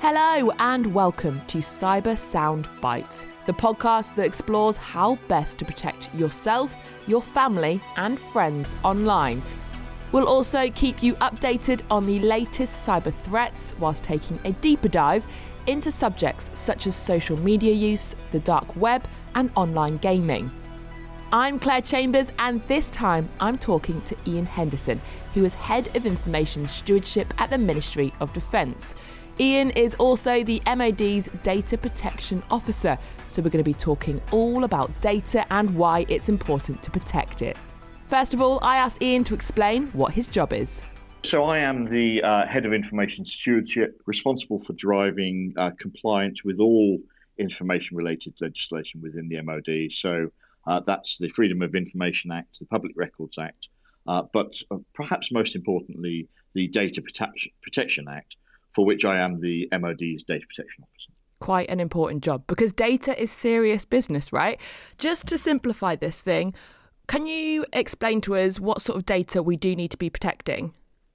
Hello and welcome to Cyber Sound Bites, the podcast that explores how best to protect yourself, your family and friends online. We'll also keep you updated on the latest cyber threats whilst taking a deeper dive into subjects such as social media use, the dark web and online gaming. I'm Claire Chambers and this time I'm talking to Ian Henderson, who is Head of Information Stewardship at the Ministry of Defence. Ian is also the MOD's Data Protection Officer, so we're going to be talking all about data and why it's important to protect it. First of all, I asked Ian to explain what his job is. So I am the Head of Information Stewardship, responsible for driving compliance with all information-related legislation within the MOD. So that's the Freedom of Information Act, the Public Records Act, but perhaps most importantly, the Data Protection Act, for which I am the MOD's Data Protection Officer. Quite an important job because data is serious business, right? Just to simplify this thing, can you explain to us what sort of data we do need to be protecting?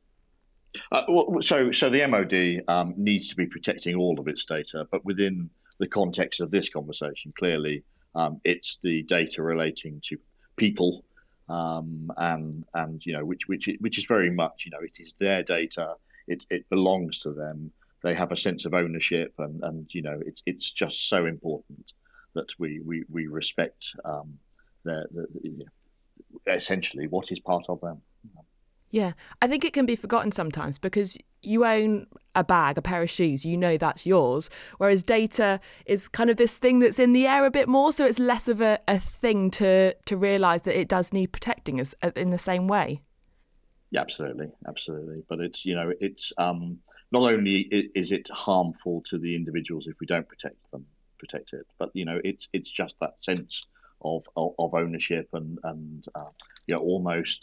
So the MOD needs to be protecting all of its data, but within the context of this conversation, clearly it's the data relating to people, and which is very much it is their data. It belongs to them. They have a sense of ownership, and it's just so important that we respect essentially what is part of them. Yeah, I think it can be forgotten sometimes because you own a bag, a pair of shoes, you know that's yours, whereas data is kind of this thing that's in the air a bit more, so it's less of a thing to realise that it does need protecting us in the same way. Yeah, absolutely. But it's not only is it harmful to the individuals if we don't protect it, but it's just that sense of ownership and almost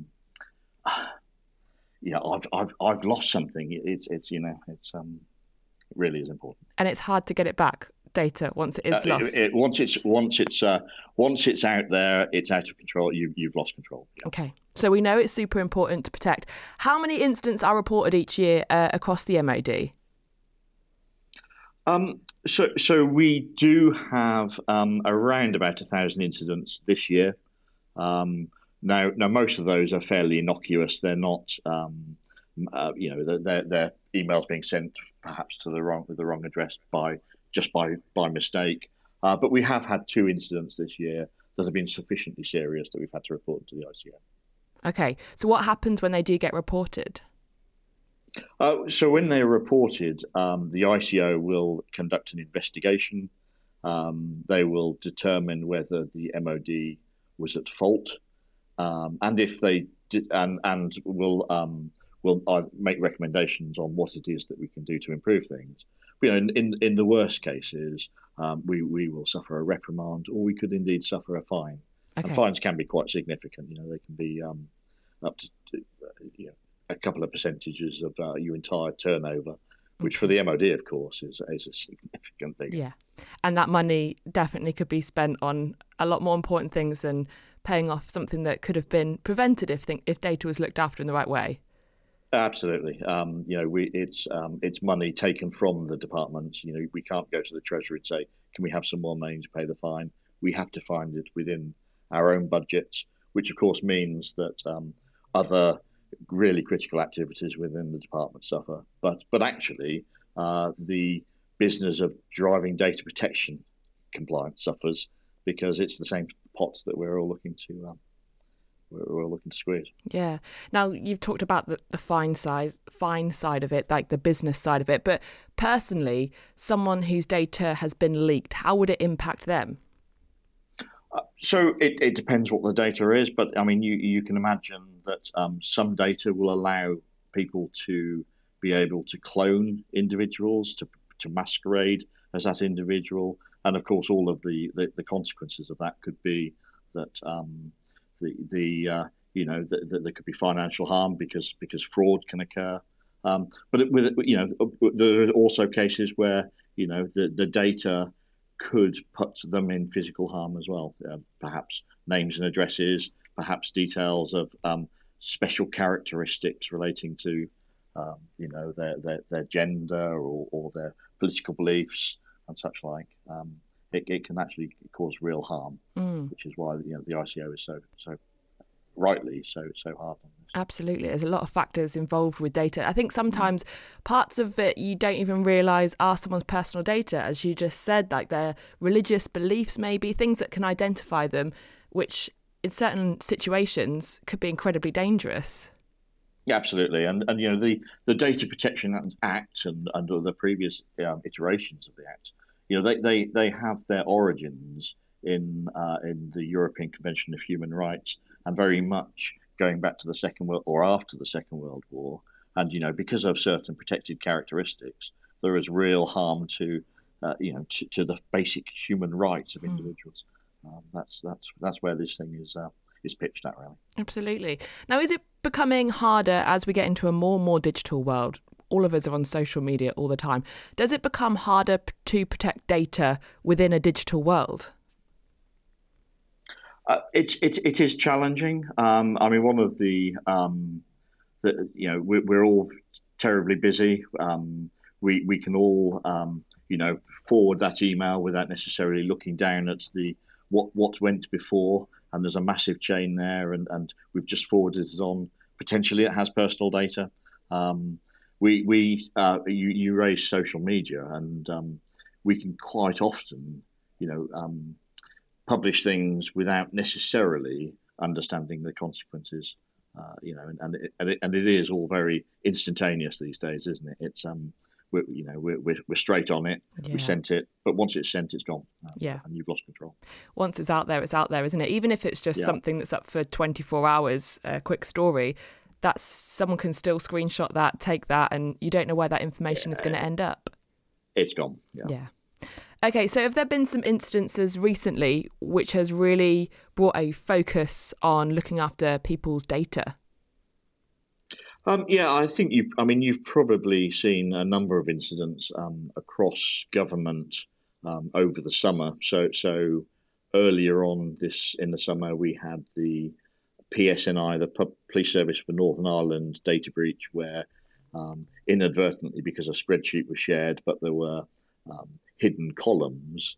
I've lost something. It really is important. And it's hard to get it back. Data once it is lost. Once it's out there, it's out of control. You've lost control. Yeah. Okay, so we know it's super important to protect. How many incidents are reported each year across the MOD? So we do have around about 1,000 incidents this year. Now most of those are fairly innocuous. They're not, they're emails being sent perhaps to the wrong address by mistake. But we have had 2 incidents this year that have been sufficiently serious that we've had to report to the ICO. Okay, so what happens when they do get reported? So when they're reported, the ICO will conduct an investigation. They will determine whether the MOD was at fault, and if they did, and will make recommendations on what it is that we can do to improve things. In the worst cases, we will suffer a reprimand, or we could indeed suffer a fine. Okay. And fines can be quite significant. They can be up to a couple of percentages of your entire turnover, which for the MOD, of course, is a significant thing. Yeah, and that money definitely could be spent on a lot more important things than paying off something that could have been prevented if data was looked after in the right way. Absolutely. It's money taken from the department. We can't go to the Treasury and say, can we have some more money to pay the fine? We have to find it within our own budgets, which of course means that other really critical activities within the department suffer. But actually, the business of driving data protection compliance suffers because it's the same pot that we're all looking to squeeze. Yeah. Now, you've talked about the fine side of it, like the business side of it. But personally, someone whose data has been leaked, how would it impact them? So it depends what the data is. But, I mean, you can imagine that some data will allow people to be able to clone individuals, to masquerade as that individual. And, of course, all of the consequences of that could be that there could be financial harm because fraud can occur. But there are also cases where the data could put them in physical harm as well. Perhaps names and addresses, perhaps details of special characteristics relating to their gender or their political beliefs and such like. It can actually cause real harm, which is why the ICO is so rightly so hard on this. Absolutely. There's a lot of factors involved with data. I think sometimes parts of it you don't even realise are someone's personal data, as you just said, like their religious beliefs, maybe things that can identify them, which in certain situations could be incredibly dangerous. Yeah, absolutely. And the Data Protection Act and under the previous iterations of the Act, they have their origins in the European Convention of Human Rights, and very much going back to the Second World or after the Second World War. And because of certain protected characteristics, there is real harm to the basic human rights of individuals. That's where this thing is pitched at, really. Absolutely. Now, is it becoming harder as we get into a more and more digital world? All of us are on social media all the time. Does it become harder to protect data within a digital world? It is challenging. I mean, one of we're all terribly busy. We can all forward that email without necessarily looking down at what went before, and there's a massive chain there, and we've just forwarded it on. Potentially, it has personal data. You raise social media, and we can quite often, publish things without necessarily understanding the consequences, and it is all very instantaneous these days, isn't it? It's we're straight on it. Yeah. We sent it, but once it's sent, it's gone. And you've lost control. Once it's out there, isn't it? Even if it's just something that's up for 24 hours, a quick story, that's someone can still screenshot that, take that, and you don't know where that information is going to end up. It's gone. Yeah. Okay, so have there been some instances recently which has really brought a focus on looking after people's data? I think you've probably seen a number of incidents across government over the summer. So earlier on in the summer, we had the PSNI, the Police Service for Northern Ireland data breach, where inadvertently, because a spreadsheet was shared, but there were hidden columns,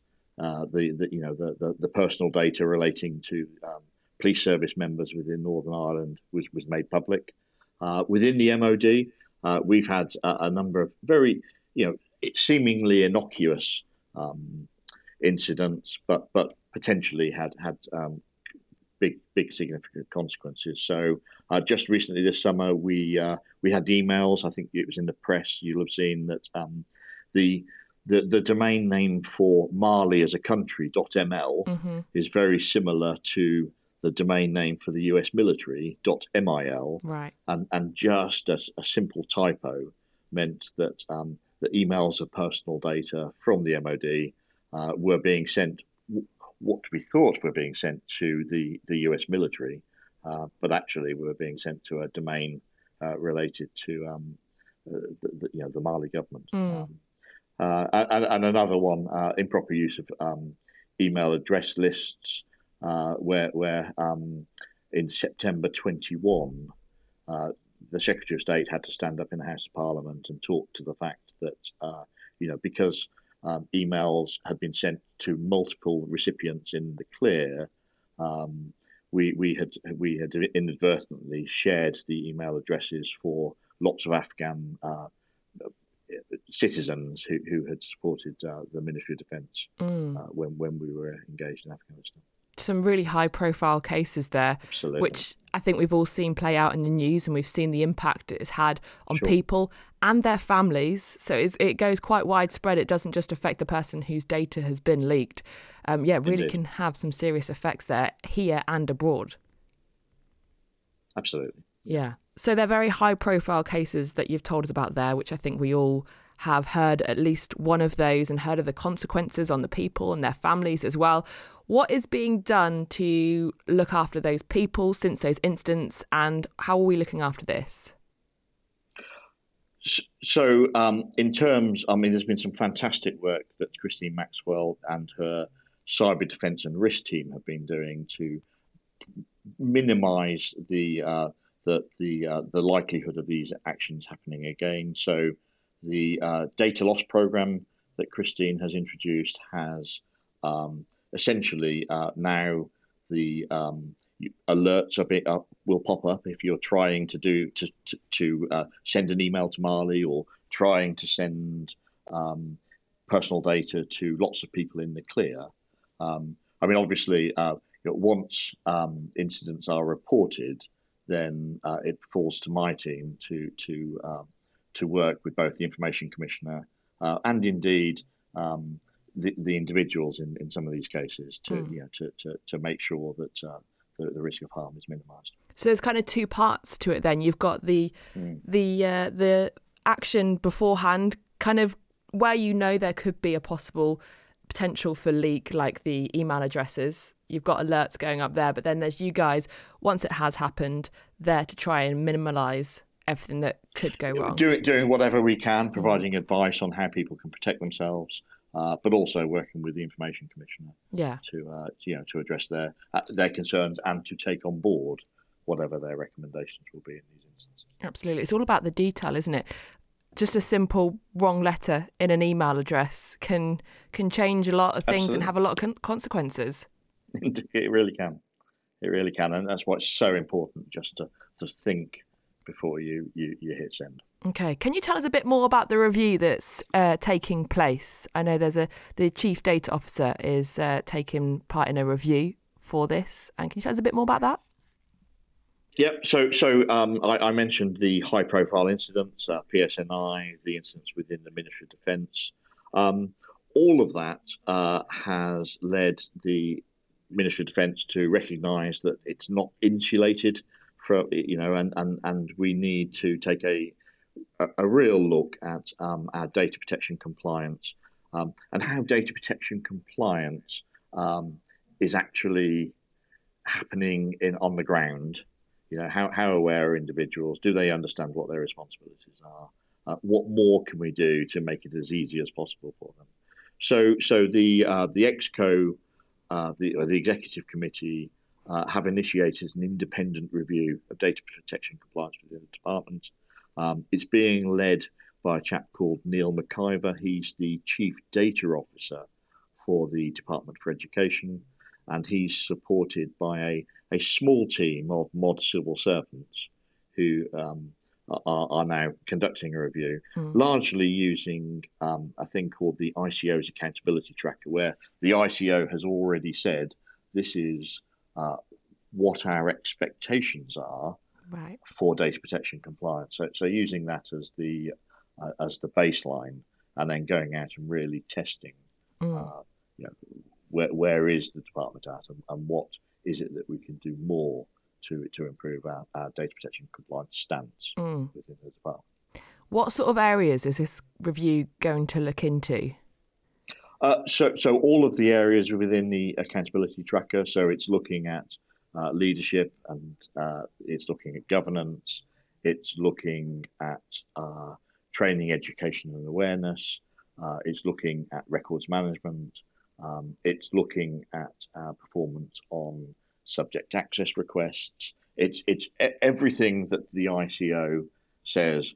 the personal data relating to police service members within Northern Ireland was made public. Within the MOD, we've had a number of very, seemingly innocuous incidents, but potentially had big significant consequences. So just recently this summer, we had emails. I think it was in the press. You'll have seen that the domain name for Mali as a country, .ml, is very similar to the domain name for the US military, .mil. Right. And just a simple typo meant that the emails of personal data from the MOD were being sent, what we thought were being sent to the US military, but actually were being sent to a domain related to the Mali government. And another one, improper use of email address lists, where in September 21, the Secretary of State had to stand up in the House of Parliament and talk to the fact that, because emails had been sent to multiple recipients in the clear, we had inadvertently shared the email addresses for lots of Afghan citizens who had supported the Ministry of Defence when we were engaged in Afghanistan. Some really high-profile cases there, Absolutely. Which I think we've all seen play out in the news, and we've seen the impact it has had on people and their families. So it goes quite widespread. It doesn't just affect the person whose data has been leaked. Really Indeed. Can have some serious effects there, here and abroad. Absolutely. Yeah. So they're very high-profile cases that you've told us about there, which I think we all have heard at least one of those and heard of the consequences on the people and their families as well. What is being done to look after those people since those incidents, and how are we looking after this? So in terms, there's been some fantastic work that Christine Maxwell and her cyber defence and risk team have been doing to minimise the the likelihood of these actions happening again. So the data loss program that Christine has introduced has essentially now the alerts will pop up if you're trying to send an email to Mali or trying to send personal data to lots of people in the clear. I mean, obviously, once incidents are reported, then it falls to my team to work with both the Information Commissioner and indeed the individuals in some of these cases to make sure that the risk of harm is minimised. So there's kind of two parts to it. Then you've got the action beforehand, kind of where there could be a possible potential for leak, like the email addresses. You've got alerts going up there, but then there's you guys, once it has happened, there to try and minimise everything that could go wrong. Doing whatever we can, providing advice on how people can protect themselves, but also working with the Information Commissioner to address their concerns and to take on board whatever their recommendations will be in these instances. Absolutely. It's all about the detail, isn't it? Just a simple wrong letter in an email address can change a lot of things and have a lot of consequences. It really can. It really can. And that's why it's so important just to think before you hit send. Okay. Can you tell us a bit more about the review that's taking place? I know the Chief Data Officer is taking part in a review for this. And can you tell us a bit more about that? Yep. So I mentioned the high-profile incidents, PSNI, the incidents within the Ministry of Defence. All of that has led the Ministry of Defence to recognise that it's not insulated from, and we need to take a real look at our data protection compliance and how data protection compliance is actually happening on the ground. How aware are individuals? Do they understand what their responsibilities are? What more can we do to make it as easy as possible for them? So the ExCo, the Executive Committee, have initiated an independent review of data protection compliance within the department. It's being led by a chap called Neil McIver. He's the Chief Data Officer for the Department for Education, and he's supported by a small team of mod civil servants who are now conducting a review, largely using a thing called the ICO's Accountability Tracker, where the ICO has already said this is what our expectations are for data protection compliance. So using that as the baseline, and then going out and really testing, where is the department at, and what is it that we can do more to improve our data protection compliance stance within the department. What sort of areas is this review going to look into? So all of the areas within the accountability tracker. So it's looking at leadership, and it's looking at governance. It's looking at training, education and awareness. It's looking at records management. It's looking at performance on subject access requests. It's everything that the ICO says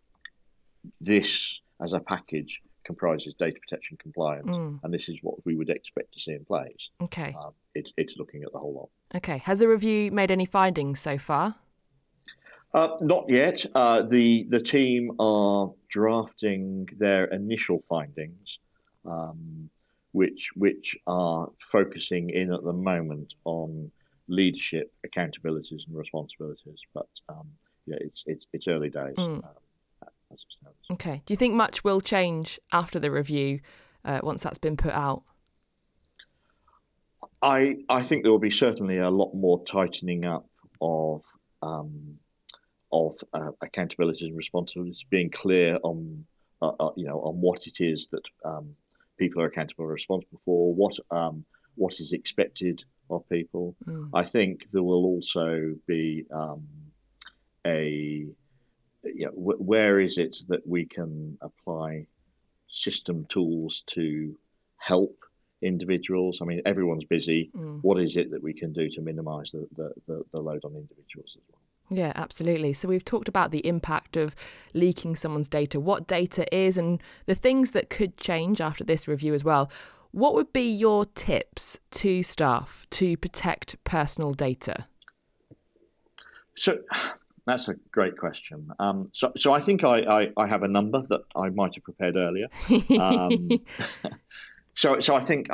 this as a package comprises data protection compliance, and this is what we would expect to see in place. Okay. It's looking at the whole lot. Okay. Has the review made any findings so far? Not yet. The team are drafting their initial findings, which are focusing in at the moment on leadership, accountabilities and responsibilities. But it's early days as it stands. Okay. Do you think much will change after the review once that's been put out? I think there will be certainly a lot more tightening up of accountabilities and responsibilities, being clear on what it is that people are accountable and responsible for, what is expected of people. I think there will also be where is it that we can apply system tools to help individuals. I mean, everyone's busy. What is it that we can do to minimise the load on individuals as well? Yeah, absolutely. So we've talked about the impact of leaking someone's data, what data is, and the things that could change after this review as well. What would be your tips to staff to protect personal data? So that's a great question. So I think I have a number that I might have prepared earlier. So I think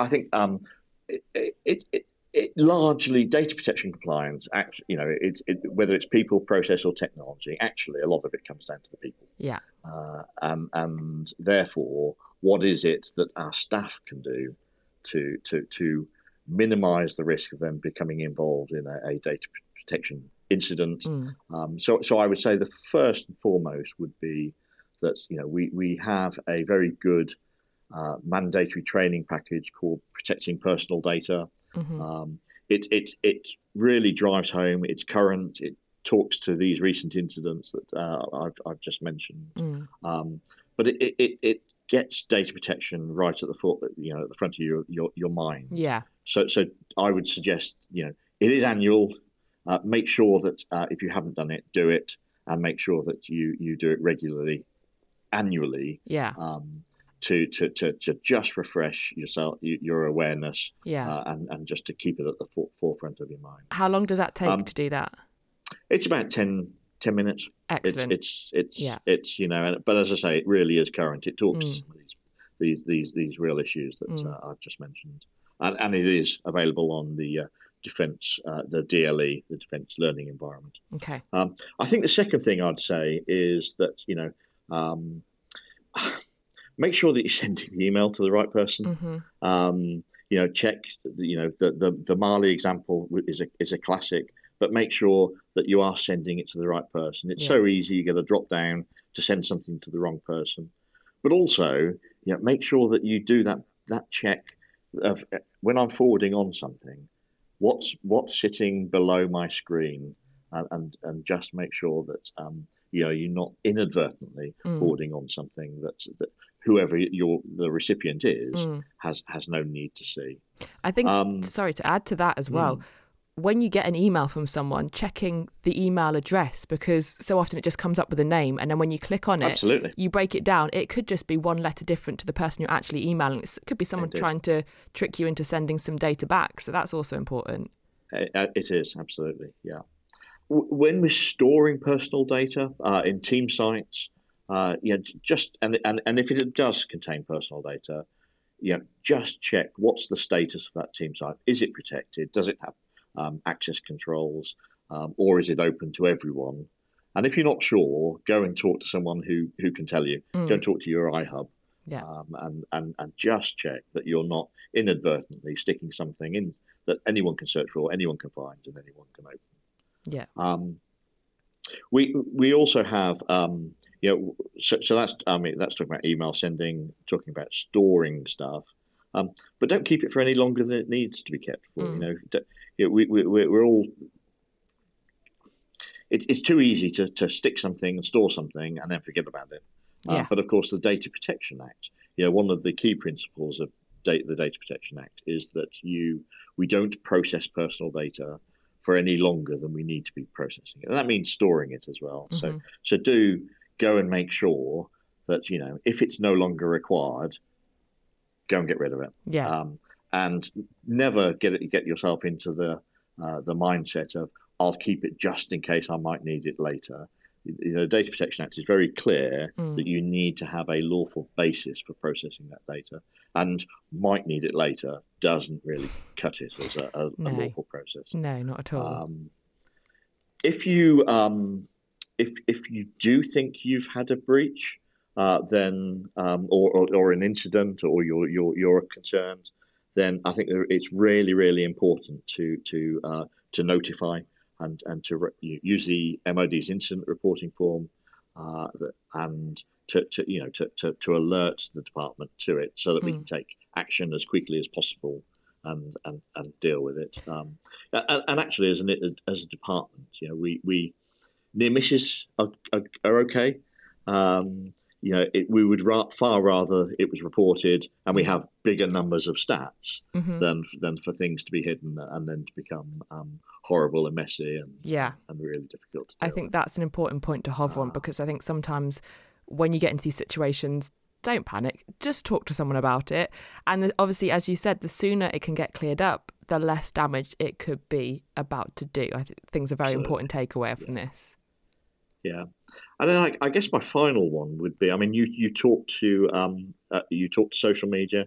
it largely data protection compliance. Actually, whether it's people, process, or technology, actually a lot of it comes down to the people. Yeah. And therefore, what is it that our staff can do to minimise the risk of them becoming involved in a data protection incident? So I would say the first and foremost would be that we have a very good mandatory training package called Protecting Personal Data. It really drives home. It's current. It talks to these recent incidents that I've just mentioned. But it gets data protection right at the front of your mind. Yeah. So I would suggest it is annual. Make sure that if you haven't done it, do it, and make sure that you do it regularly, annually. Yeah. To just refresh yourself, your awareness, Yeah. And just to keep it at the forefront of your mind. How long does that take to do that? It's about 10 minutes. Excellent. It's but as I say, it really is current. It talks to some of these real issues that I've just mentioned, and it is available on the defence, the DLE, the Defence Learning Environment. Okay. I think the second thing I'd say is that make sure that you're sending the email to the right person. Check. The Mali example is a classic, but make sure that you are sending it to the right person. It's so easy. You get a drop down to send something to the wrong person, but also make sure that you do that check of when I'm forwarding on something, what's sitting below my screen, and just make sure that you're not inadvertently forwarding on something that whoever the recipient is has no need to see. I think, sorry to add to that as well, when you get an email from someone, checking the email address, because so often it just comes up with a name, and then when you click on it, absolutely, you break it down. It could just be one letter different to the person you're actually emailing. It could be someone trying to trick you into sending some data back. So that's also important. It is, absolutely, yeah. When we're storing personal data in team sites, just and if it does contain personal data, just check what's the status of that team site. Is it protected? Does it have access controls, or is it open to everyone? And if you're not sure, go and talk to someone who can tell you. Go and talk to your iHub, and just check that you're not inadvertently sticking something in that anyone can search for, anyone can find, and anyone can open. Yeah. We also have so that's talking about email sending, talking about storing stuff, but don't keep it for any longer than it needs to be kept for. We're all. It's too easy to stick something and store something and then forget about it. But of course, the Data Protection Act, one of the key principles of the Data Protection Act is that we don't process personal data for any longer than we need to be processing it, and that means storing it as well. So do go and make sure that if it's no longer required, go and get rid of it. And never get yourself into the mindset of I'll keep it just in case I might need it later. The Data Protection Act is very clear that you need to have a lawful basis for processing that data, and might need it later doesn't really cut it as a lawful process. No, not at all. If you do think you've had a breach, then or an incident, or you're concerned, then I think it's really, really important to notify and to use the MOD's incident reporting form, and to alert the department to it, so that we can take action as quickly as possible and deal with it. And actually, as a department, we near misses are okay. we would far rather it was reported and we have bigger numbers of stats than for things to be hidden and then to become horrible and messy and really difficult to deal I think that's an important point to hover on, because I think sometimes when you get into these situations, don't panic, just talk to someone about it. And obviously, as you said, the sooner it can get cleared up, the less damage it could be about to do. I think it's a very important takeaway from this. Yeah, and then I guess my final one would be, I mean, you talked to social media.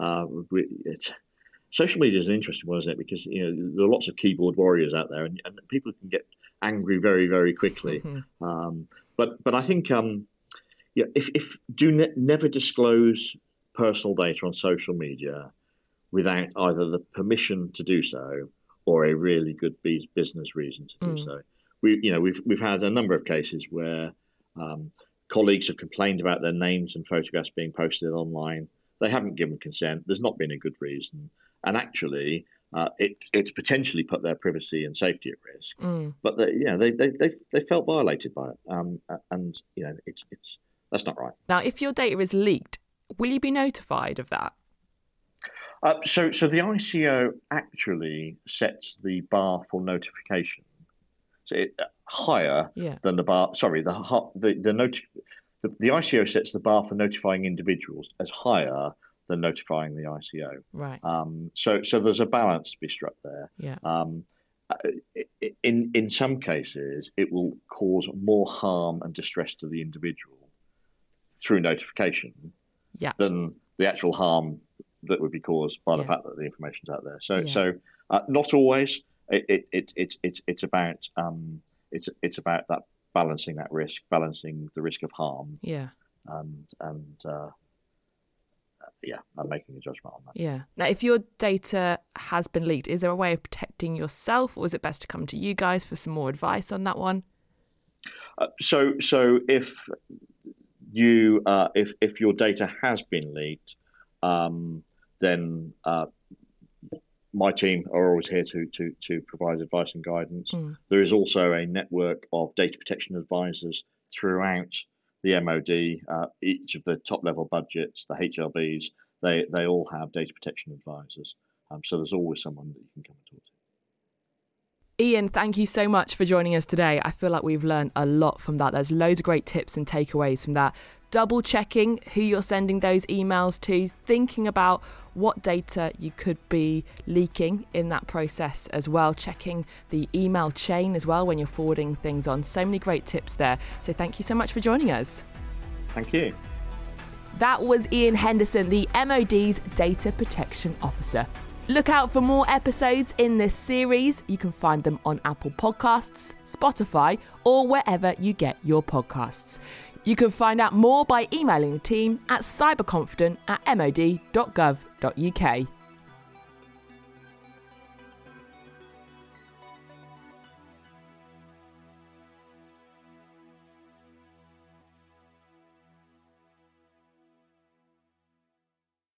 Social media is an interesting one, isn't it? Because there are lots of keyboard warriors out there, and people can get angry very, very quickly. But I think never disclose personal data on social media without either the permission to do so or a really good business reason to do so. We've had a number of cases where colleagues have complained about their names and photographs being posted online. They haven't given consent. There's not been a good reason, and actually, it's potentially put their privacy and safety at risk. But they felt violated by it, and that's not right. Now, if your data is leaked, will you be notified of that? So the ICO actually sets the bar for notification. So higher than the bar. Sorry, the ICO sets the bar for notifying individuals as higher than notifying the ICO. Right. So there's a balance to be struck there. Yeah. In some cases, it will cause more harm and distress to the individual through notification than the actual harm that would be caused by the fact that the information's out there. So not always. It's about that balancing that risk, balancing the risk of harm. Yeah. And I'm making a judgment on that. Yeah. Now, if your data has been leaked, is there a way of protecting yourself, or is it best to come to you guys for some more advice on that one? So if your data has been leaked, then my team are always here to provide advice and guidance. There is also a network of data protection advisors throughout the MOD. Each of the top level budgets, the HLBs, they all have data protection advisors. So there's always someone that you can come and talk to. Ian, thank you so much for joining us today. I feel like we've learned a lot from that. There's loads of great tips and takeaways from that. Double checking who you're sending those emails to, thinking about what data you could be leaking in that process as well, checking the email chain as well when you're forwarding things on. So many great tips there. So thank you so much for joining us. Thank you. That was Ian Henderson, the MOD's Data Protection Officer. Look out for more episodes in this series. You can find them on Apple Podcasts, Spotify, or wherever you get your podcasts. You can find out more by emailing the team at cyberconfident@mod.gov.uk.